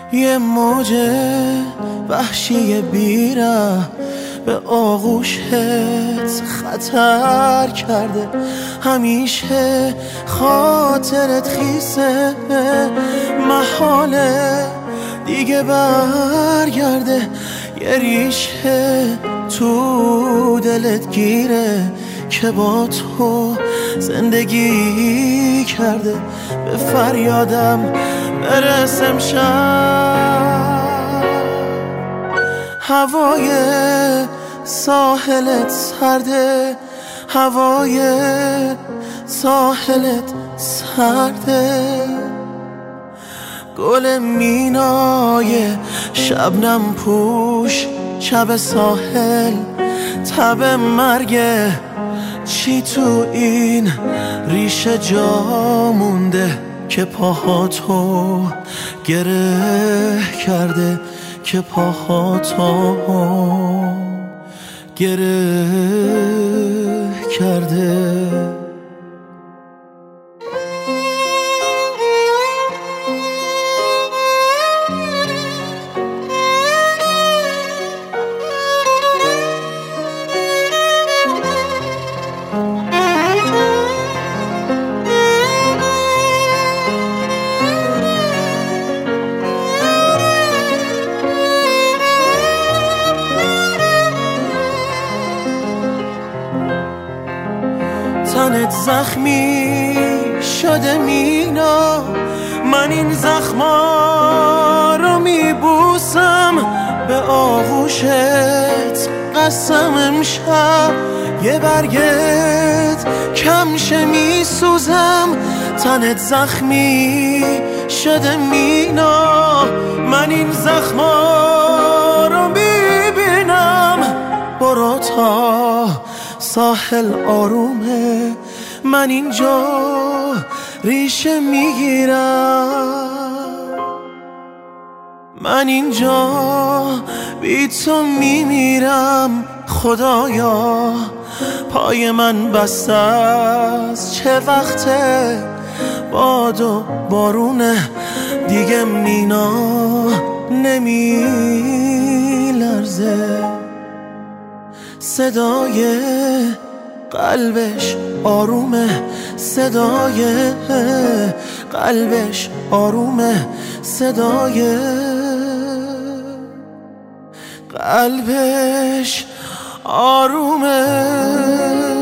یه موج وحشی بیره به آغوشت خطر کرده. همیشه خاطرت خیسه، محاله دیگه برگرده. یه ریشه تو دلت گیره که با تو زندگی کرده. به فریادم برسم شب، هوای ساحلت سرده، هوای ساحلت سرده. گل مینای شبنم پوش شب ساحل، تب مرگه چی تو این ریشه جا مونده که پاهاتو گره کرده، که پاهاتو گره کرده. تنت زخمی شده مینا، من این زخما رو میبوسم. به آغوشت قسم امشب یه برگت کمشه میسوزم. تنت زخمی شده مینا، من این زخما رو میبینم. برو تا ساحل آرومه، من اینجا ریشه میگیرم. من اینجا بی تو میمیرم. خدایا پای من بسته است، چه وقته باد و بارونه دیگه مینا نمیلرزه. صدای قلبش آرومه، صدای قلبش آرومه، صدای قلبش آرومه.